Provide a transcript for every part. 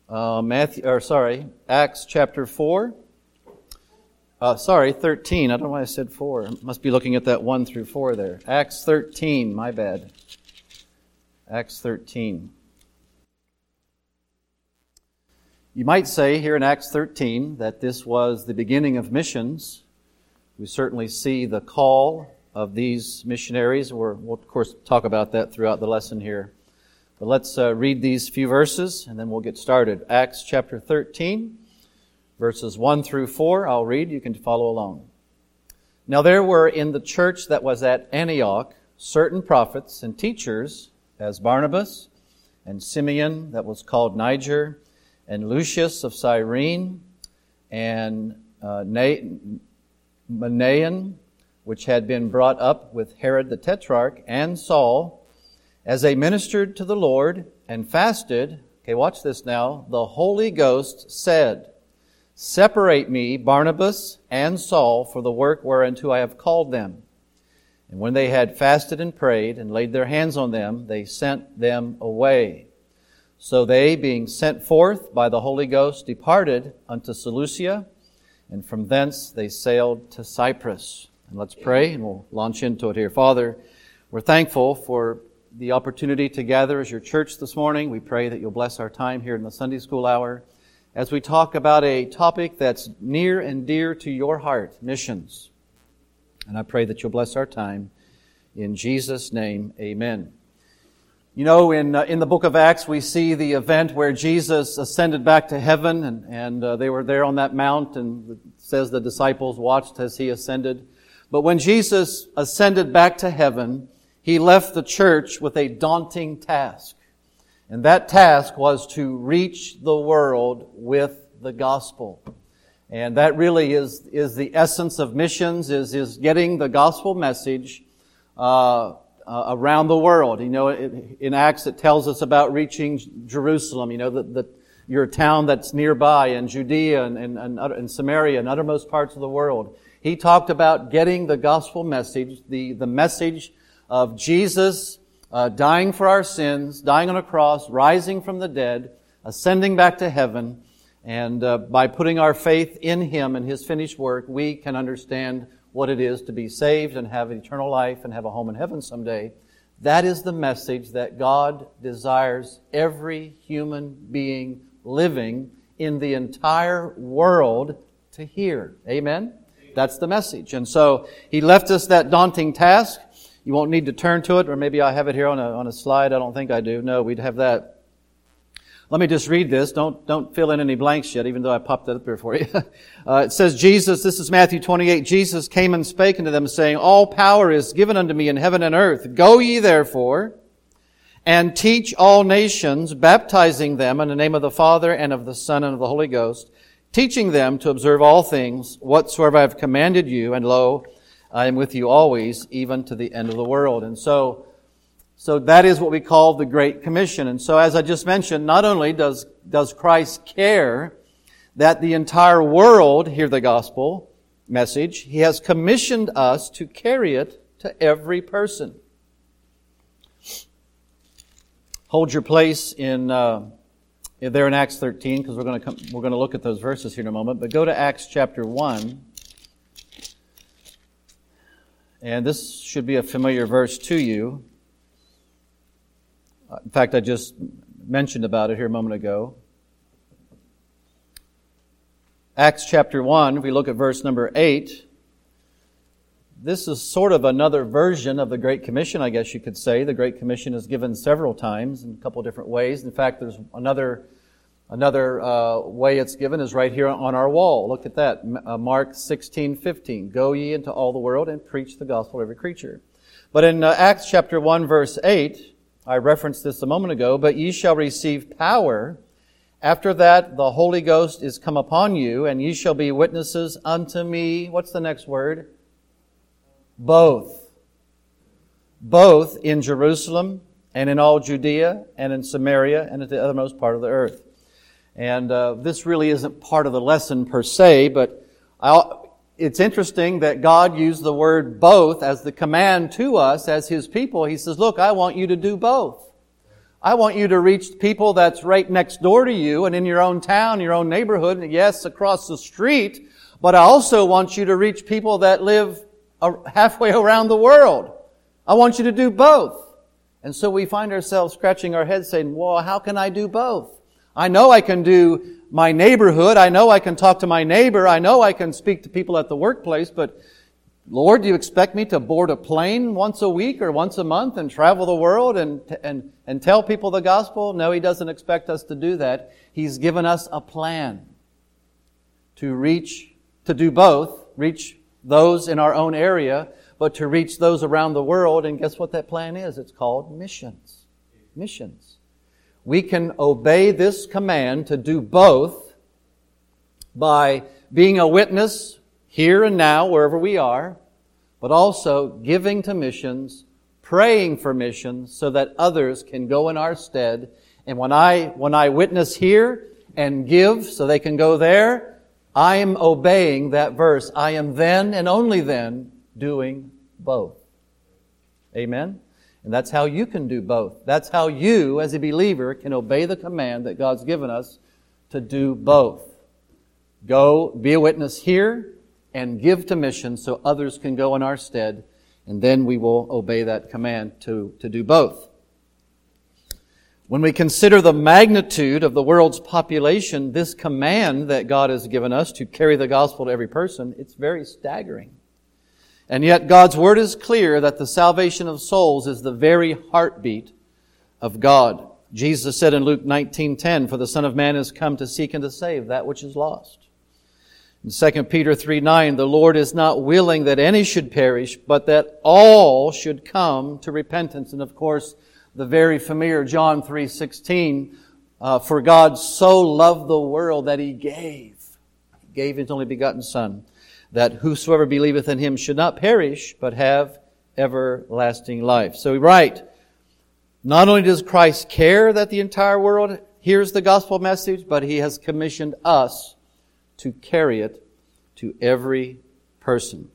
Acts chapter 4. 13. I don't know why I said 4. I must be looking at that 1 through 4 there. Acts 13, my bad. Acts 13. You might say here in Acts 13 that this was the beginning of missions. We certainly see the call of these missionaries. We'll of course talk about that throughout the lesson here. But let's read these few verses and then we'll get started. Acts chapter 13, verses 1 through 4. I'll read. You can follow along. Now there were in the church that was at Antioch certain prophets and teachers, as Barnabas and Simeon that was called Niger, and Lucius of Cyrene, and Manaen, which had been brought up with Herod the Tetrarch, and Saul, as they ministered to the Lord and fasted. Okay, watch this now. The Holy Ghost said, "Separate me, Barnabas and Saul, for the work whereunto I have called them." And when they had fasted and prayed and laid their hands on them, they sent them away. So they, being sent forth by the Holy Ghost, departed unto Seleucia, and from thence they sailed to Cyprus. And let's pray, and we'll launch into it here. Father, we're thankful for the opportunity to gather as your church this morning. We pray that you'll bless our time here in the Sunday school hour as we talk about a topic that's near and dear to your heart, missions. And I pray that you'll bless our time. In Jesus' name, amen. You know, in the book of Acts, we see the event where Jesus ascended back to heaven, and they were there on that mount, and it says the disciples watched as he ascended. But when Jesus ascended back to heaven, he left the church with a daunting task. And that task was to reach the world with the gospel. And that really is the essence of missions, is getting the gospel message around the world. You know, in Acts it tells us about reaching Jerusalem, you know, your town that's nearby, and Judea and Samaria and uttermost parts of the world. He talked about getting the gospel message, the message of Jesus dying for our sins, dying on a cross, rising from the dead, ascending back to heaven, and by putting our faith in Him and His finished work, we can understand what it is to be saved and have eternal life and have a home in heaven someday. That is the message that God desires every human being living in the entire world to hear. Amen? That's the message. And so He left us that daunting task. You won't need to turn to it, or maybe I have it here on a slide. I don't think I do. No, we'd have that. Let me just read this. Don't fill in any blanks yet, even though I popped that up here for you. It says, Jesus, this is Matthew 28, Jesus came and spake unto them, saying, All power is given unto me in heaven and earth. Go ye therefore, and teach all nations, baptizing them in the name of the Father, and of the Son, and of the Holy Ghost, teaching them to observe all things, whatsoever I have commanded you, and lo, I am with you always, even to the end of the world. And so that is what we call the Great Commission. And so as I just mentioned, not only does Christ care that the entire world hear the gospel message, He has commissioned us to carry it to every person. Hold your place in there in Acts 13, because we're going to look at those verses here in a moment. But go to Acts chapter 1. And this should be a familiar verse to you. In fact, I just mentioned about it here a moment ago. Acts chapter 1, if we look at verse number 8, this is sort of another version of the Great Commission, I guess you could say. The Great Commission is given several times in a couple of different ways. In fact, there's another way it's given is right here on our wall. Look at that. Mark 16:15. Go ye into all the world and preach the gospel to every creature. But in Acts chapter 1, verse 8, I referenced this a moment ago, but ye shall receive power. After that, the Holy Ghost is come upon you, and ye shall be witnesses unto me. What's the next word? Both in Jerusalem and in all Judea and in Samaria and at the uttermost part of the earth. And this really isn't part of the lesson per se, but it's interesting that God used the word both as the command to us as His people. He says, look, I want you to do both. I want you to reach people that's right next door to you and in your own town, your own neighborhood, and yes, across the street. But I also want you to reach people that live halfway around the world. I want you to do both. And so we find ourselves scratching our heads saying, well, how can I do both? I know I can do my neighborhood. I know I can talk to my neighbor. I know I can speak to people at the workplace. But Lord, do you expect me to board a plane once a week or once a month and travel the world and tell people the gospel? No, He doesn't expect us to do that. He's given us a plan to do both, reach those in our own area, but to reach those around the world. And guess what that plan is? It's called missions. Missions. We can obey this command to do both by being a witness here and now, wherever we are, but also giving to missions, praying for missions so that others can go in our stead. And when I witness here and give so they can go there, I am obeying that verse. I am then and only then doing both. Amen? And that's how you can do both. That's how you, as a believer, can obey the command that God's given us to do both. Go be a witness here and give to missions so others can go in our stead, and then we will obey that command to do both. When we consider the magnitude of the world's population, this command that God has given us to carry the gospel to every person, it's very staggering. And yet God's Word is clear that the salvation of souls is the very heartbeat of God. Jesus said in Luke 19:10, "For the Son of Man has come to seek and to save that which is lost." In 2 Peter 3:9, "The Lord is not willing that any should perish, but that all should come to repentance." And of course, the very familiar John 3:16, "For God so loved the world that He gave His only begotten Son, that whosoever believeth in Him should not perish, but have everlasting life." So we write, not only does Christ care that the entire world hears the gospel message, but He has commissioned us to carry it to every person.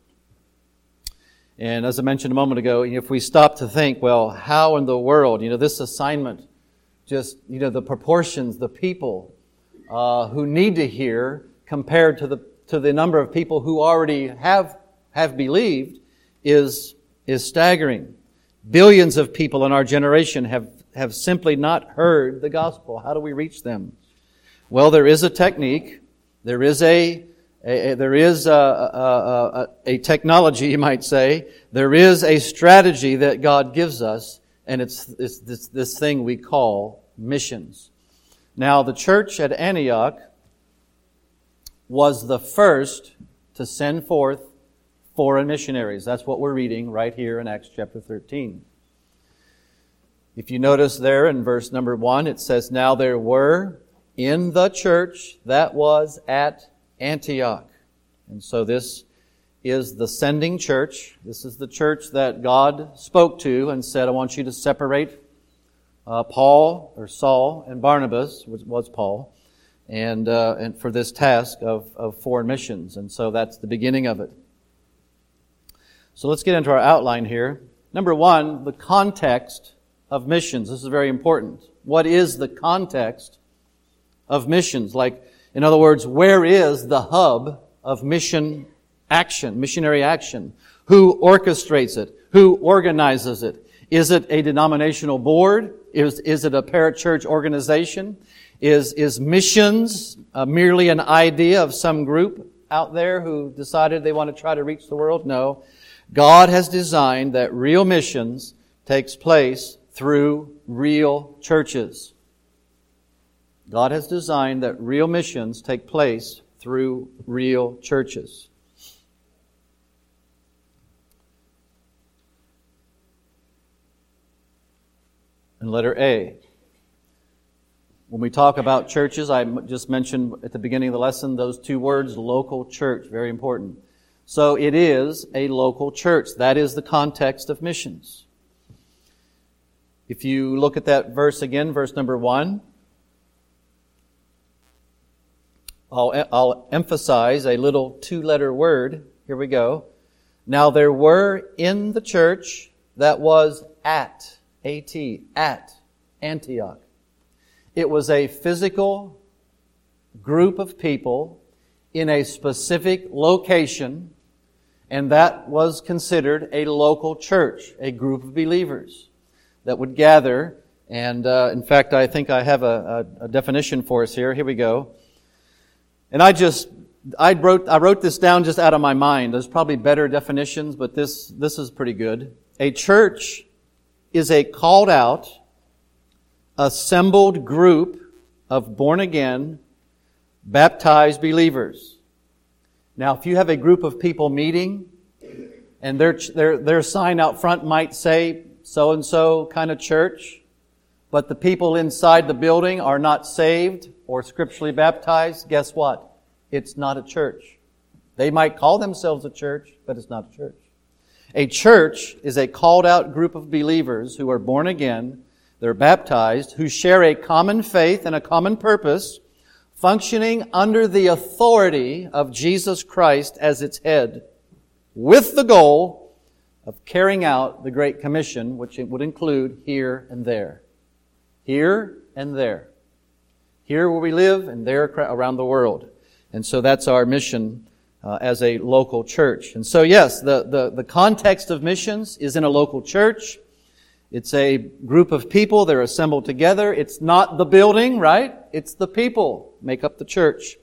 And as I mentioned a moment ago, if we stop to think, well, how in the world, this assignment, just, the proportions, the people who need to hear compared to the number of people who already have believed is staggering. Billions of people in our generation have simply not heard the gospel. How do we reach them? Well, there is a technique. There is a technology, you might say. There is a strategy that God gives us, and it's this thing we call missions. Now, the church at Antioch was the first to send forth foreign missionaries. That's what we're reading right here in Acts chapter 13. If you notice there in verse number 1, it says, "Now there were in the church that was at Antioch." And so this is the sending church. This is the church that God spoke to and said, "I want you to separate Paul or Saul and Barnabas," which was Paul, and for this task of foreign missions. And so that's the beginning of it. So let's get into our outline here. Number 1, the context of missions. This is very important. What is the context of missions? In other words, where is the hub of mission action, missionary action? Who orchestrates it? Who organizes it? Is it a denominational board? Is it a parachurch organization? Is missions merely an idea of some group out there who decided they want to try to reach the world? No. God has designed that real missions takes place through real churches. God has designed that real missions take place through real churches. And letter A. When we talk about churches, I just mentioned at the beginning of the lesson those two words, local church, very important. So it is a local church. That is the context of missions. If you look at that verse again, verse number 1, I'll emphasize a little 2-letter word. Here we go. Now there were in the church that was at Antioch. It was a physical group of people in a specific location, and that was considered a local church, a group of believers that would gather. And in fact, I think I have a definition for us here. Here we go. And I wrote this down just out of my mind. There's probably better definitions, but this is pretty good. A church is a called out, assembled group of born again, baptized believers. Now, if you have a group of people meeting, and their sign out front might say so and so kind of church, but the people inside the building are not saved or scripturally baptized, guess what? It's not a church. They might call themselves a church, but it's not a church. A church is a called out group of believers who are born again, they're baptized, who share a common faith and a common purpose, functioning under the authority of Jesus Christ as its head, with the goal of carrying out the Great Commission, which it would include here and there. Here and there. Here where we live and there around the world. And so that's our mission as a local church. And so yes, the context of missions is in a local church. It's a group of people. They're assembled together. It's not the building, right? It's the people make up the church.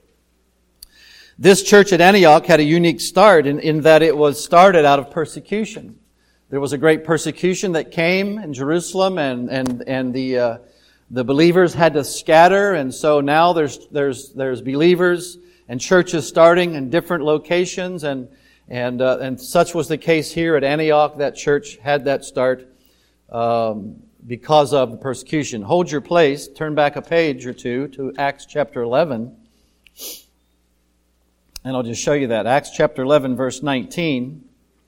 This church at Antioch had a unique start in that it was started out of persecution. There was a great persecution that came in Jerusalem, and the believers had to scatter, and so now there's believers and churches starting in different locations, and such was the case here at Antioch. That church had that start because of the persecution. Hold your place. Turn back a page or two to Acts chapter 11. And I'll just show you that. Acts chapter 11, verse 19.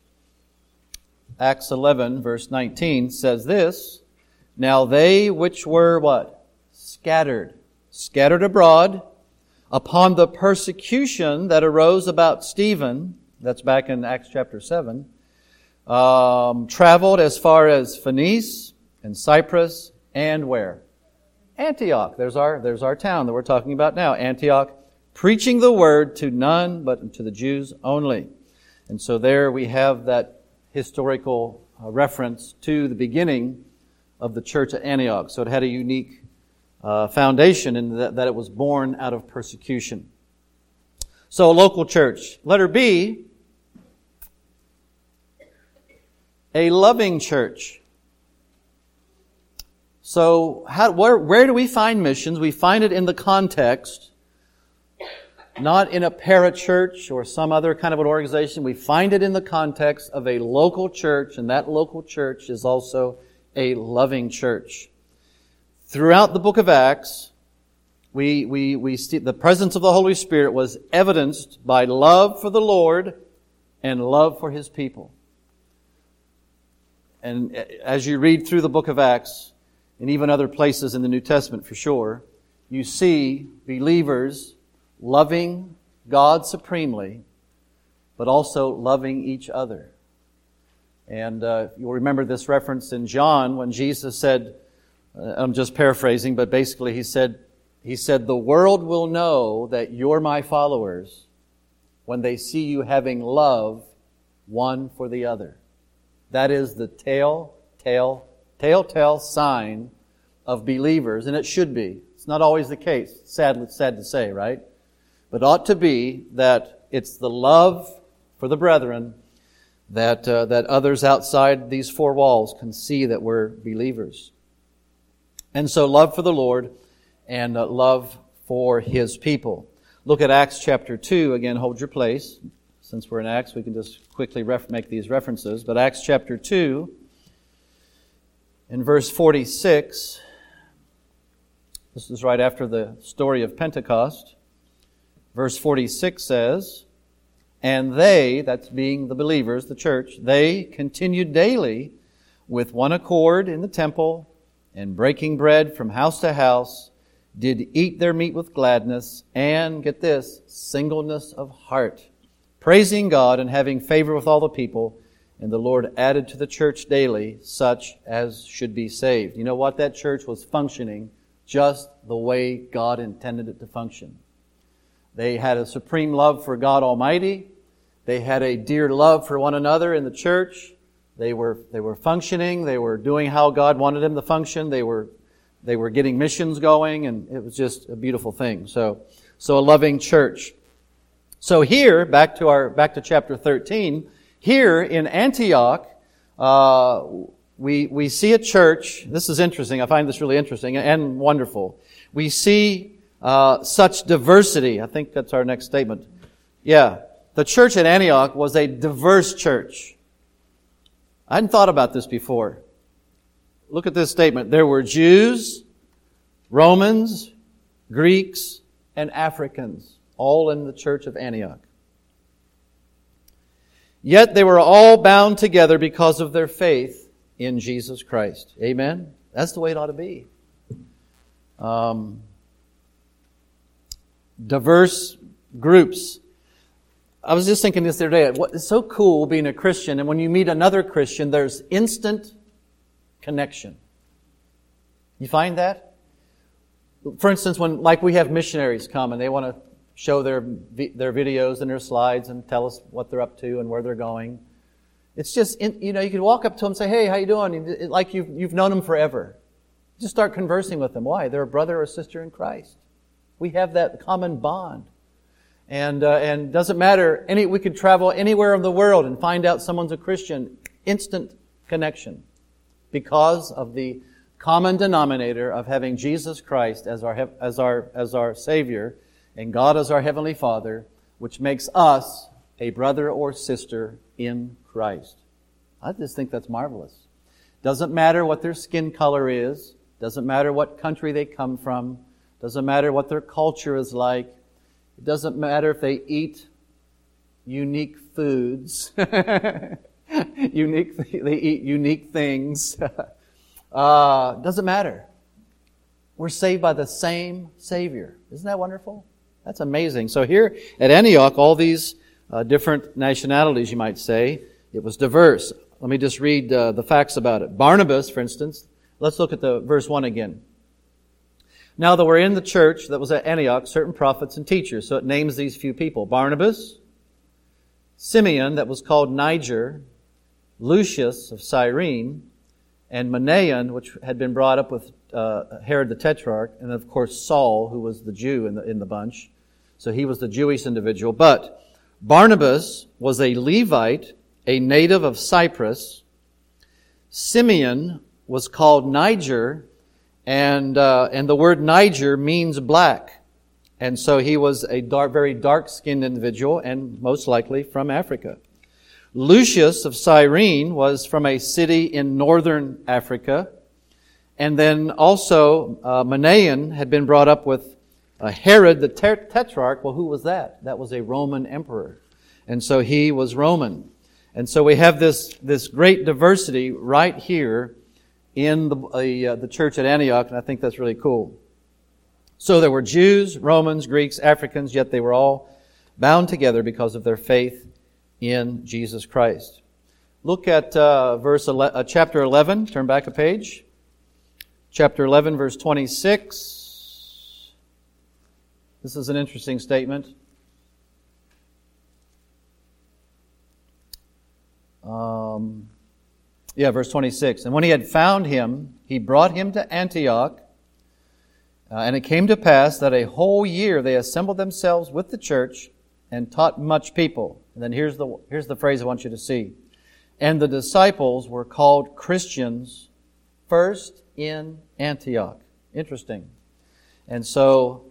Acts 11, verse 19 says this, "Now they which were," what? Scattered abroad upon the persecution that arose about Stephen, that's back in Acts chapter 7, traveled as far as Phoenice and Cyprus and where? Antioch. There's our town that we're talking about now. Antioch, preaching the word to none but to the Jews only. And so there we have that historical reference to the beginning of the church at Antioch. So it had a unique foundation in that it was born out of persecution. So a local church. Letter B, a loving church. So where do we find missions? We find it in the context, not in a parachurch or some other kind of an organization. We find it in the context of a local church, and that local church is also a loving church. Throughout the book of Acts, we see the presence of the Holy Spirit was evidenced by love for the Lord and love for His people. And as you read through the book of Acts, and even other places in the New Testament for sure, you see believers loving God supremely, but also loving each other. And you'll remember this reference in John when Jesus said, I'm just paraphrasing, but basically He said, the world will know that you're my followers when they see you having love one for the other. That is the telltale sign of believers, and it should be. It's not always the case. Sad to say, right? But ought to be that it's the love for the brethren that others outside these four walls can see that we're believers. And so love for the Lord and love for His people. Look at Acts chapter 2. Again, hold your place. Since we're in Acts, we can just quickly make these references. But Acts chapter 2, in verse 46, this is right after the story of Pentecost. Verse 46 says, "And they," that's being the believers, the church, "they continued daily with one accord in the temple, and breaking bread from house to house, did eat their meat with gladness, and," get this, "singleness of heart, praising God and having favor with all the people. And the Lord added to the church daily such as should be saved. You know what? That church was functioning just the way God intended it to function. They had a supreme love for God Almighty. They had a dear love for one another in the church. They were functioning. They were doing how God wanted them to function. They were getting missions going, and it was just a beautiful thing. So a loving church. So here, back to chapter 13. Here in Antioch, we see a church. This is interesting. I find this really interesting and wonderful. We see such diversity. I think that's our next statement. Yeah. The church at Antioch was a diverse church. I hadn't thought about this before. Look at this statement. There were Jews, Romans, Greeks, and Africans, all in the church of Antioch. Yet they were all bound together because of their faith in Jesus Christ. Amen? That's the way it ought to be. Diverse groups. I was just thinking this the other day. It's so cool being a Christian, and when you meet another Christian, there's instant connection. You find that? For instance, when we have missionaries come and they want to show their videos and their slides and tell us what they're up to and where they're going. It's just, you can walk up to them and say, "Hey, how you doing?" Like you've known them forever. Just start conversing with them. Why? They're a brother or sister in Christ. We have that common bond. And doesn't matter, we could travel anywhere in the world and find out someone's a Christian. Instant connection. Because of the common denominator of having Jesus Christ as our Savior and God as our Heavenly Father, which makes us a brother or sister in Christ. I just think that's marvelous. Doesn't matter what their skin color is. Doesn't matter what country they come from. Doesn't matter what their culture is like. It doesn't matter if they eat unique foods. They eat unique things. Doesn't matter. We're saved by the same Savior. Isn't that wonderful? That's amazing. So here at Antioch, all these different nationalities, you might say, it was diverse. Let me just read the facts about it. Barnabas, for instance, let's look at the verse 1 again. Now there were in the church that was at Antioch certain prophets and teachers. So it names these few people. Barnabas, Simeon, that was called Niger, Lucius of Cyrene, and Manaen, which had been brought up with Herod the Tetrarch, and of course Saul, who was the Jew in the bunch. So he was the Jewish individual. But Barnabas was a Levite, a native of Cyprus. Simeon was called Niger, and the word Niger means black. And so he was a very dark-skinned individual, and most likely from Africa. Lucius of Cyrene was from a city in northern Africa. And then also Manaen had been brought up with Herod the Tetrarch. Well, who was that? That was a Roman emperor. And so he was Roman. And so we have this great diversity right here in the church at Antioch, and I think that's really cool. So there were Jews, Romans, Greeks, Africans, yet they were all bound together because of their faith in Jesus Christ. Look at chapter 11. Turn back a page. Chapter 11, verse 26. This is an interesting statement. Verse 26. And when he had found him, he brought him to Antioch. And it came to pass that a whole year they assembled themselves with the church and taught much people. And then here's the phrase I want you to see. And the disciples were called Christians first in Antioch. Interesting. And so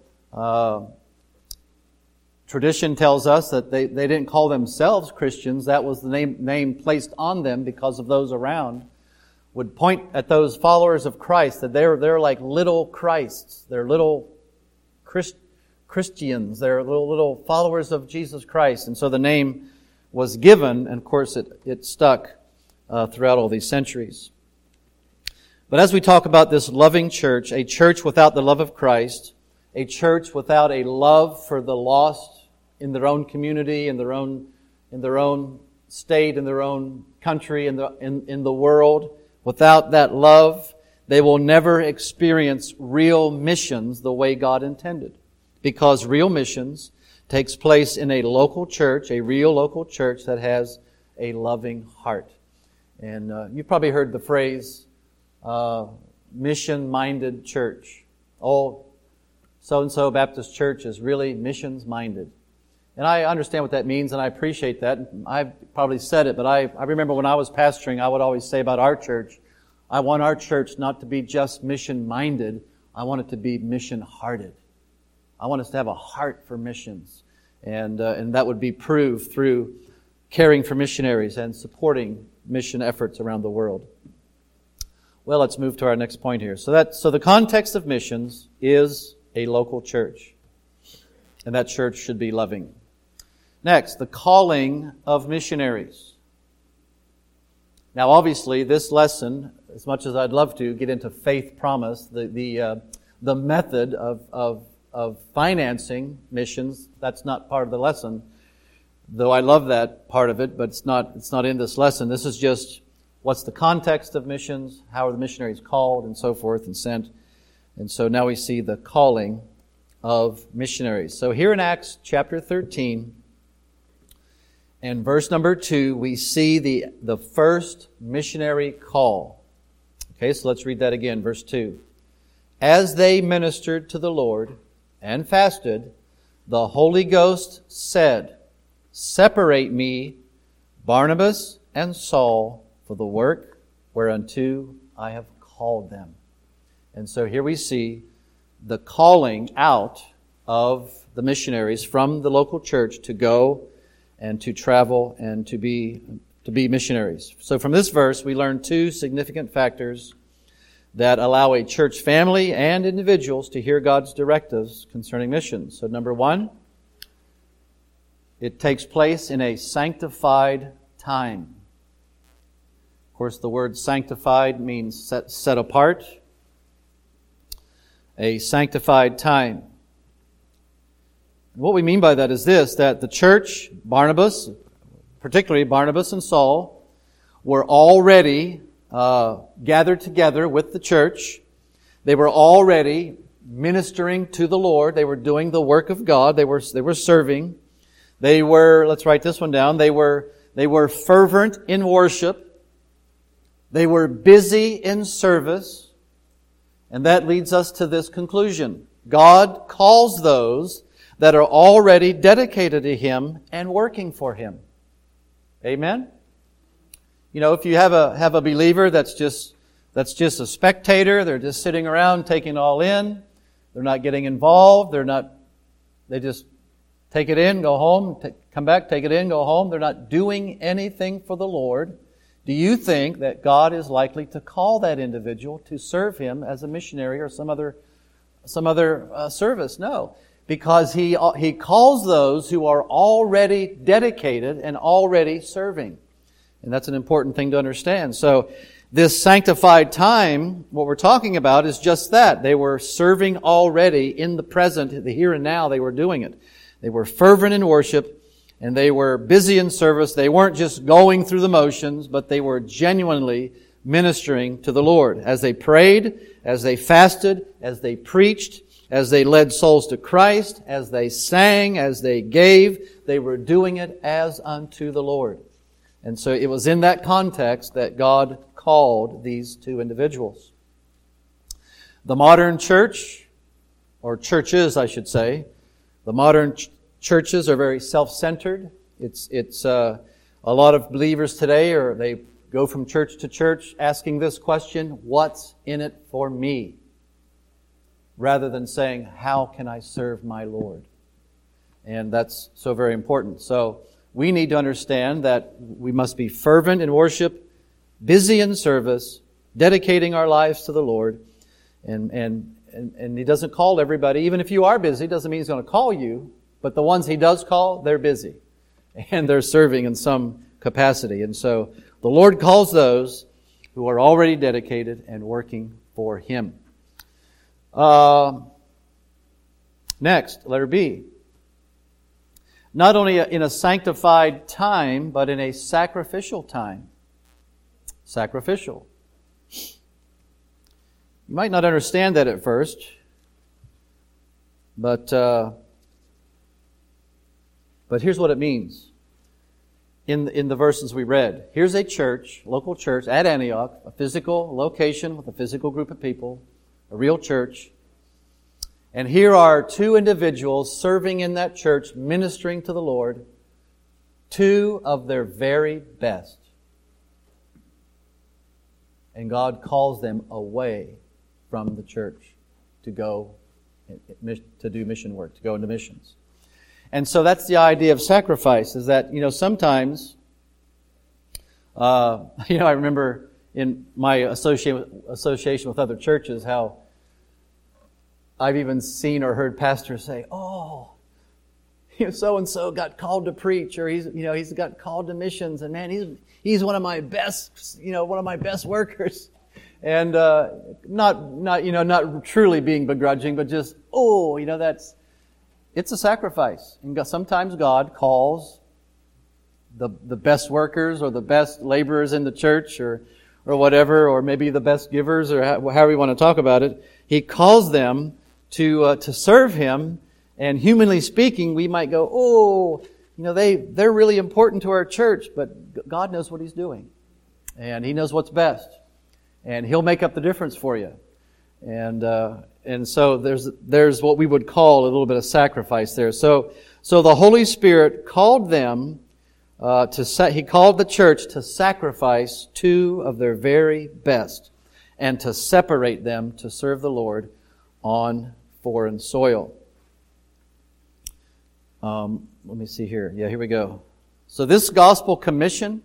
tradition tells us that they didn't call themselves Christians. That was the name placed on them because of those around would point at those followers of Christ, that they're like little Christs. They're little Christians. They're little followers of Jesus Christ. And so the name was given, and of course it stuck throughout all these centuries. But as we talk about this loving church, a church without the love of Christ, a church without a love for the lost in their own community, in their own state, in their own country, in the world, without that love, they will never experience real missions the way God intended. Because real missions takes place in a local church, a real local church that has a loving heart. And you've probably heard the phrase, mission-minded church. Oh, so-and-so Baptist Church is really missions-minded. And I understand what that means, and I appreciate that. I've probably said it, but I remember when I was pastoring, I would always say about our church, I want our church not to be just mission-minded, I want it to be mission-hearted. I want us to have a heart for missions. And that would be proved through caring for missionaries and supporting mission efforts around the world. Well, let's move to our next point here. So the context of missions is a local church. And that church should be loving. Next, the calling of missionaries. Now, obviously, this lesson, as much as I'd love to get into faith promise, the method of financing missions, that's not part of the lesson. Though I love that part of it, but it's not in this lesson. This is just what's the context of missions, how are the missionaries called, and so forth, and sent. And so now we see the calling of missionaries. So here in Acts chapter 13 and verse number 2, we see the first missionary call. Okay, so let's read that again, verse 2. As they ministered to the Lord and fasted, the Holy Ghost said, Separate me, Barnabas and Saul, for the work whereunto I have called them. And so here we see the calling out of the missionaries from the local church to go and to travel and to be missionaries. So from this verse, we learn two significant factors that allow a church family and individuals to hear God's directives concerning missions. So number one, it takes place in a sanctified time. Of course, the word sanctified means set apart. A sanctified time. What we mean by that is this, that the church, Barnabas, particularly Barnabas and Saul, were already gathered together with the church. They were already ministering to the Lord. They were doing the work of God. They were serving. They were, let's write this one down, they were fervent in worship. They were busy in service. And that leads us to this conclusion. God calls those that are already dedicated to Him and working for Him. Amen? You know, if you have a believer that's just a spectator, they're just sitting around taking it all in, they're not getting involved, they just take it in, go home, come back, take it in, go home, they're not doing anything for the Lord. Do you think that God is likely to call that individual to serve Him as a missionary or some other service? No, because He calls those who are already dedicated and already serving, and that's an important thing to understand. So, this sanctified time, what we're talking about, is just that. They were serving already in the present, the here and now. They were doing it. They were fervent in worship. And they were busy in service. They weren't just going through the motions, but they were genuinely ministering to the Lord. As they prayed, as they fasted, as they preached, as they led souls to Christ, as they sang, as they gave, they were doing it as unto the Lord. And so it was in that context that God called these two individuals. The modern church, or churches I should say, the modern churches are very self-centered. It's a lot of believers today, or they go from church to church asking this question, what's in it for me? Rather than saying, how can I serve my Lord? And that's so very important. So we need to understand that we must be fervent in worship, busy in service, dedicating our lives to the Lord. And He doesn't call everybody. Even if you are busy, doesn't mean He's going to call you. But the ones He does call, they're busy. And they're serving in some capacity. And so the Lord calls those who are already dedicated and working for Him. Next, letter B. Not only in a sanctified time, but in a sacrificial time. Sacrificial. You might not understand that at first, but here's what it means in the verses we read. Here's a church, local church at Antioch, a physical location with a physical group of people, a real church. And here are two individuals serving in that church, ministering to the Lord, two of their very best. And God calls them away from the church to go to do mission work, to go into missions. And so that's the idea of sacrifice, is that, sometimes, I remember in my association with other churches how I've even seen or heard pastors say, so-and-so got called to preach, or he's got called to missions, and man, he's one of my best, one of my best workers. And, not truly being begrudging, but just, it's a sacrifice. And sometimes God calls the best workers or the best laborers in the church or whatever, or maybe the best givers, or however you want to talk about it. He calls them to serve Him, and humanly speaking, we might go, they're really important to our church, but God knows what He's doing, and He knows what's best, and He'll make up the difference for you, and so there's what we would call a little bit of sacrifice there. So the Holy Spirit called them He called the church to sacrifice two of their very best, and to separate them to serve the Lord on foreign soil. Let me see here. Yeah, here we go. So this gospel commission,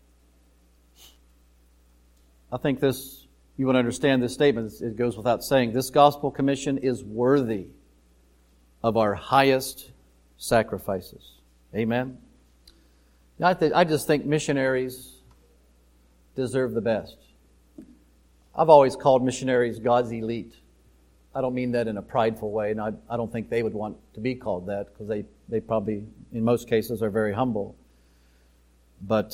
I think you want to understand this statement. It goes without saying. This gospel commission is worthy of our highest sacrifices. Amen? I just think missionaries deserve the best. I've always called missionaries God's elite. I don't mean that in a prideful way, and I don't think they would want to be called that, because they probably, in most cases, are very humble. But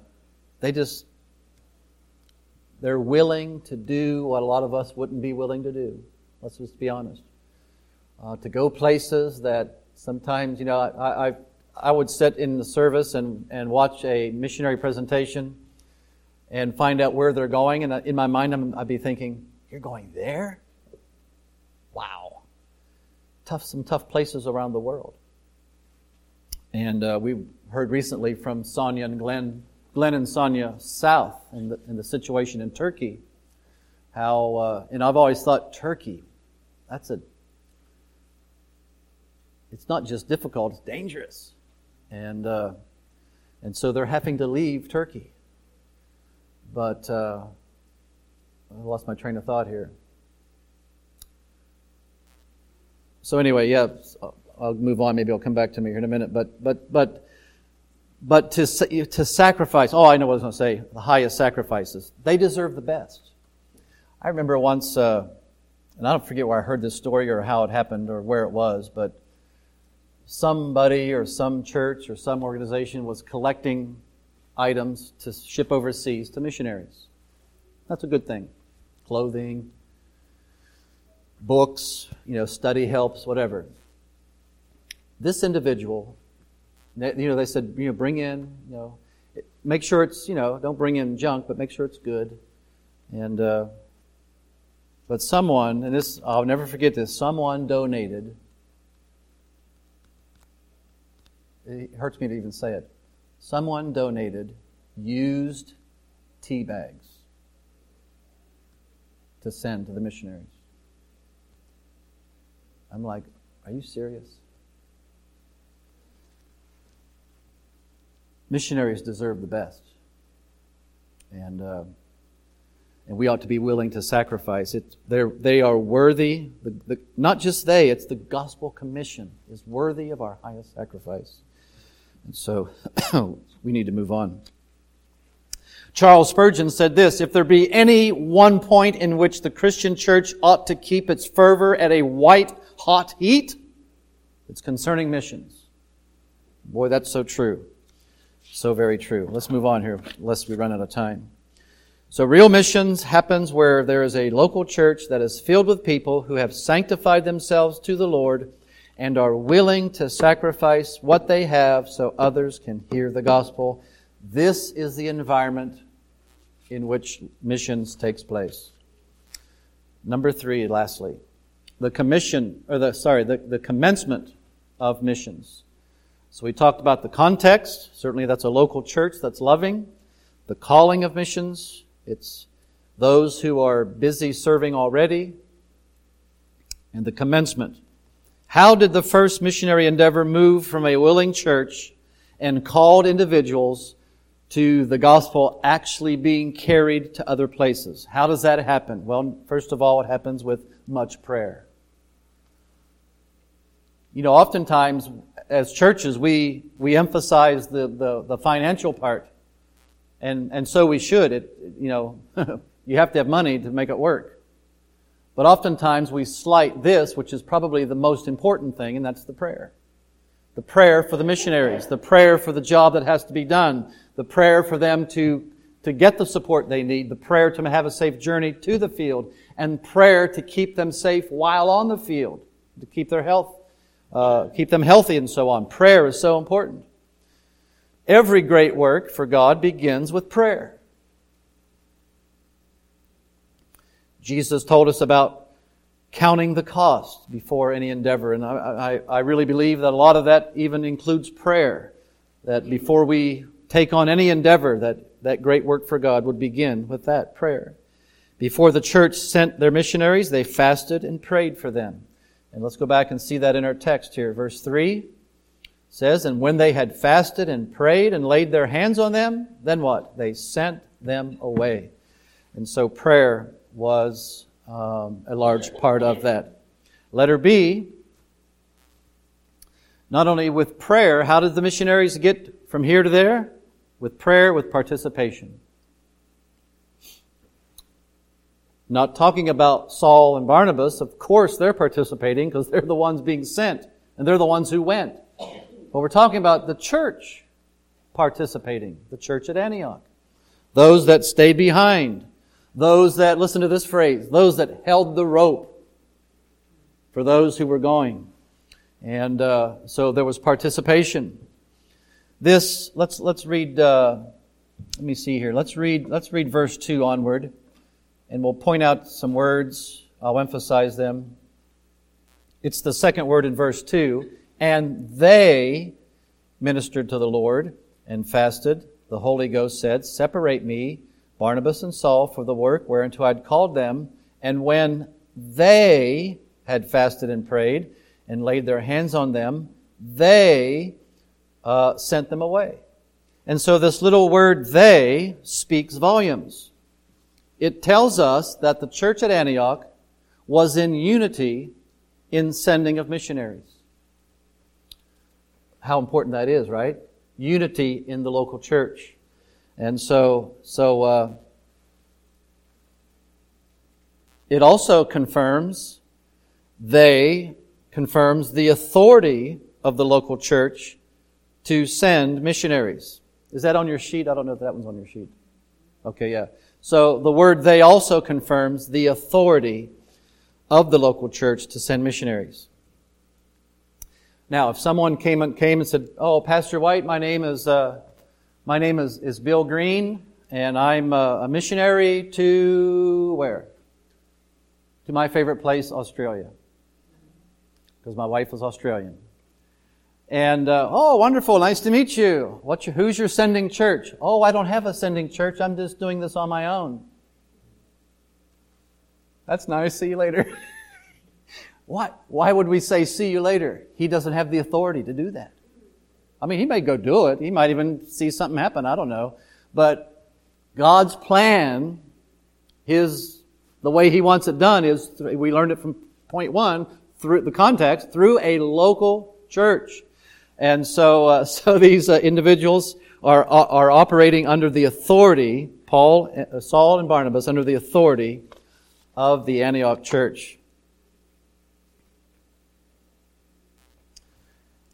they're willing to do what a lot of us wouldn't be willing to do. Let's just be honest. To go places that sometimes, I would sit in the service and watch a missionary presentation and find out where they're going, and in my mind I'd be thinking, "You're going there? Wow. Some tough places around the world." And we heard recently from Sonia and Glenn and Sonia South and the situation in Turkey. How and I've always thought Turkey, it's not just difficult, it's dangerous. And so they're having to leave Turkey. But I lost my train of thought here. So anyway, yeah, I'll move on. Maybe I'll come back to me here in a minute. But to sacrifice, I know what I was going to say, the highest sacrifices. They deserve the best. I remember once, and I don't forget where I heard this story or how it happened or where it was, but somebody or some church or some organization was collecting items to ship overseas to missionaries. That's a good thing. Clothing, books, study helps, whatever. This individual, they said, bring in, make sure it's, don't bring in junk, but make sure it's good. And, but someone, and this, I'll never forget this, someone donated, it hurts me to even say it, someone donated used tea bags to send to the missionaries. I'm like, are you serious? Missionaries deserve the best. And we ought to be willing to sacrifice. They are worthy, not just it's the gospel commission is worthy of our highest sacrifice. And so we need to move on. Charles Spurgeon said this, "If there be any one point in which the Christian church ought to keep its fervor at a white-hot heat, it's concerning missions." Boy, that's so true. So very true. Let's move on here, lest we run out of time. So real missions happens where there is a local church that is filled with people who have sanctified themselves to the Lord and are willing to sacrifice what they have so others can hear the gospel. This is the environment in which missions takes place. Number 3, lastly, the commencement of missions. So we talked about the context. Certainly that's a local church that's loving. The calling of missions. It's those who are busy serving already. And the commencement. How did the first missionary endeavor move from a willing church and called individuals to the gospel actually being carried to other places? How does that happen? Well, first of all, it happens with much prayer. You know, oftentimes as churches, we emphasize the financial part. And so we should. You have to have money to make it work. But oftentimes we slight this, which is probably the most important thing, and that's the prayer. The prayer for the missionaries, the prayer for the job that has to be done, the prayer for them to get the support they need, the prayer to have a safe journey to the field, and prayer to keep them safe while on the field, to keep their health, keep them healthy and so on. Prayer is so important. Every great work for God begins with prayer. Jesus told us about counting the cost before any endeavor, and I really believe that a lot of that even includes prayer, that before we take on any endeavor, that great work for God would begin with that prayer. Before the church sent their missionaries, they fasted and prayed for them. And let's go back and see that in our text here. Verse 3 says, "And when they had fasted and prayed and laid their hands on them, then what? They sent them away." And so prayer was a large part of that. Letter B, not only with prayer, how did the missionaries get from here to there? With prayer, with participation. Not talking about Saul and Barnabas. Of course they're participating because they're the ones being sent and they're the ones who went. But we're talking about the church participating, the church at Antioch. Those that stayed behind. Those that, listen to this phrase, those that held the rope for those who were going. And so there was participation. This, let's read, let me see here. Let's read verse 2 onward. And we'll point out some words. I'll emphasize them. It's the second word in verse 2. "And they ministered to the Lord and fasted. The Holy Ghost said, 'Separate me, Barnabas and Saul, for the work whereunto I had called them.' And when they had fasted and prayed and laid their hands on them, they sent them away." And so this little word "they" speaks volumes. It tells us that the church at Antioch was in unity in sending of missionaries. How important that is, right? Unity in the local church. And so it also confirms the authority of the local church to send missionaries. Is that on your sheet? I don't know if that one's on your sheet. Okay, yeah. So the word "they" also confirms the authority of the local church to send missionaries. Now, if someone came and said, "Oh, Pastor White, my name is Bill Green, and I'm a missionary to where? To my favorite place, Australia, because my wife is Australian." And, "Oh, wonderful, nice to meet you. Who's your sending church?" "Oh, I don't have a sending church. I'm just doing this on my own." "That's nice. See you later." Why would we say "see you later"? He doesn't have the authority to do that. I mean, he may go do it. He might even see something happen. I don't know. But God's plan, the way He wants it done is, we learned it from point 1, through the context, through a local church. And so these individuals are operating under the authority, Saul and Barnabas, under the authority of the Antioch church.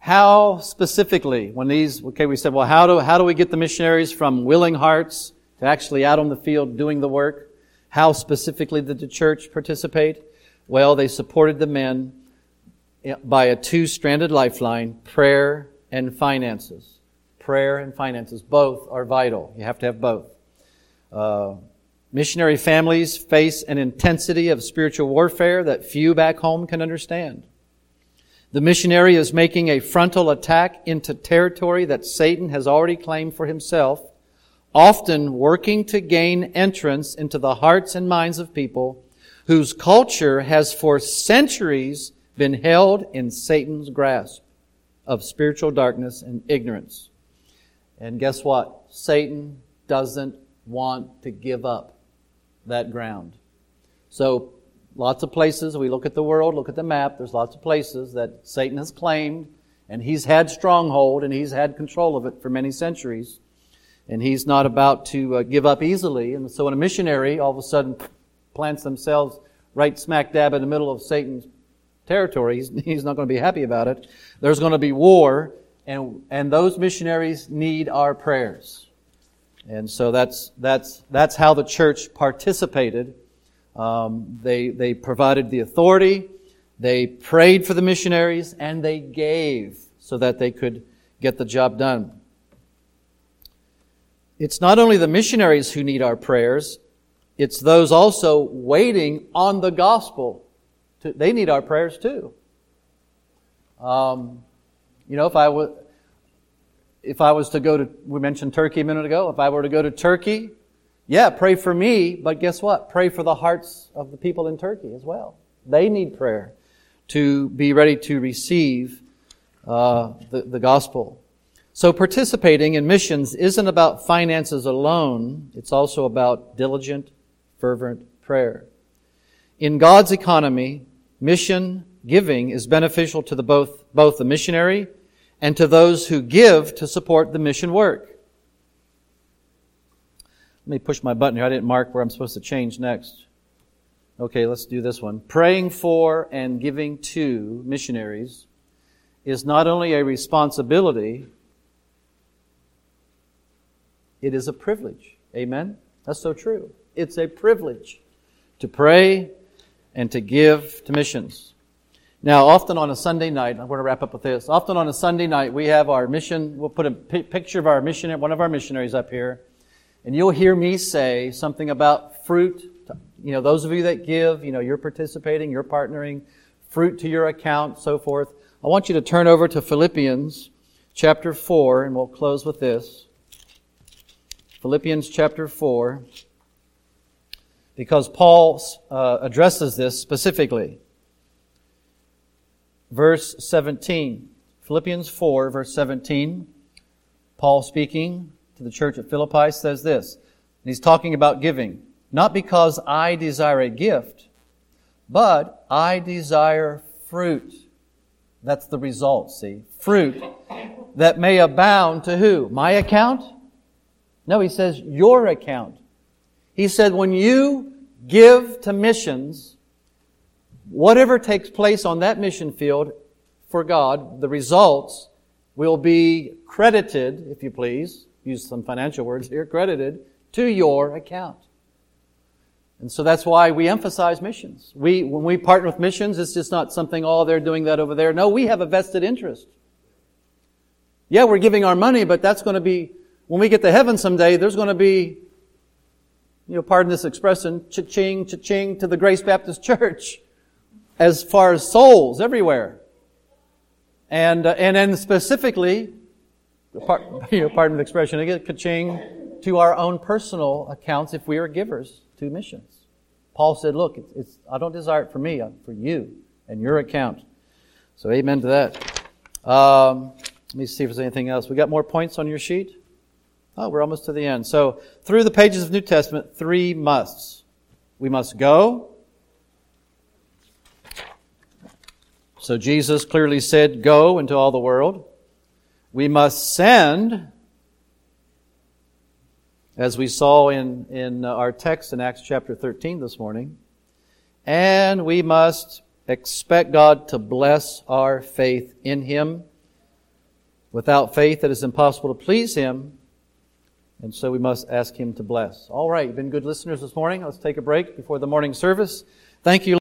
How specifically, we said, well, how do we get the missionaries from willing hearts to actually out on the field doing the work? How specifically did the church participate? Well, they supported the men by a two-stranded lifeline, prayer and finances. Prayer and finances, both are vital. You have to have both. Missionary families face an intensity of spiritual warfare that few back home can understand. The missionary is making a frontal attack into territory that Satan has already claimed for himself, often working to gain entrance into the hearts and minds of people whose culture has for centuries been held in Satan's grasp of spiritual darkness and ignorance. And guess what? Satan doesn't want to give up that ground. So, lots of places, we look at the world, look at the map, there's lots of places that Satan has claimed, and he's had stronghold, and he's had control of it for many centuries. And he's not about to give up easily. And so when a missionary all of a sudden plants themselves right smack dab in the middle of Satan's territory, he's not going to be happy about it. There's going to be war, and those missionaries need our prayers. And so that's how the church participated. They provided the authority, they prayed for the missionaries, and they gave so that they could get the job done. It's not only the missionaries who need our prayers, it's those also waiting on the gospel. They need our prayers too. If I was to go to, we mentioned Turkey a minute ago, if I were to go to Turkey, yeah, pray for me, but guess what? Pray for the hearts of the people in Turkey as well. They need prayer to be ready to receive the gospel. So participating in missions isn't about finances alone. It's also about diligent, fervent prayer. In God's economy, mission giving is beneficial to both the missionary and to those who give to support the mission work. Let me push my button here. I didn't mark where I'm supposed to change next. Okay, let's do this one. Praying for and giving to missionaries is not only a responsibility, it is a privilege. Amen? That's so true. It's a privilege to pray and to give to missions. Now, often on a Sunday night, I'm going to wrap up with this. Often on a Sunday night, we have our mission, we'll put a picture of our missionary, one of our missionaries up here, and you'll hear me say something about fruit. You know, those of you that give, you're participating, you're partnering, fruit to your account, so forth. I want you to turn over to Philippians chapter 4, and we'll close with this. Philippians chapter 4, because Paul addresses this specifically. Verse 17. Philippians 4, verse 17. Paul speaking to the church at Philippi says this. And he's talking about giving. Not because I desire a gift, but I desire fruit. That's the result, see? Fruit that may abound to who? My account? No, he says your account. He said when you give to missions, whatever takes place on that mission field for God, the results will be credited, if you please, use some financial words here, credited to your account. And so that's why we emphasize missions. When we partner with missions, it's just not something, they're doing that over there. No, we have a vested interest. Yeah, we're giving our money, but that's going to be, when we get to heaven someday, there's going to be, pardon this expression, cha-ching, cha-ching to the Grace Baptist Church as far as souls everywhere. And then specifically, pardon the expression again, cha-ching to our own personal accounts if we are givers to missions. Paul said, look, I don't desire it for me, for you and your account. So amen to that. Let me see if there's anything else. We got more points on your sheet? Oh, we're almost to the end. So through the pages of New Testament, 3 musts. We must go. So Jesus clearly said, go into all the world. We must send, as we saw in our text in Acts chapter 13 this morning. And we must expect God to bless our faith in Him Without faith, it is impossible to please Him, and so we must ask Him to bless. All right, you've been good listeners this morning. Let's take a break before the morning service. Thank you.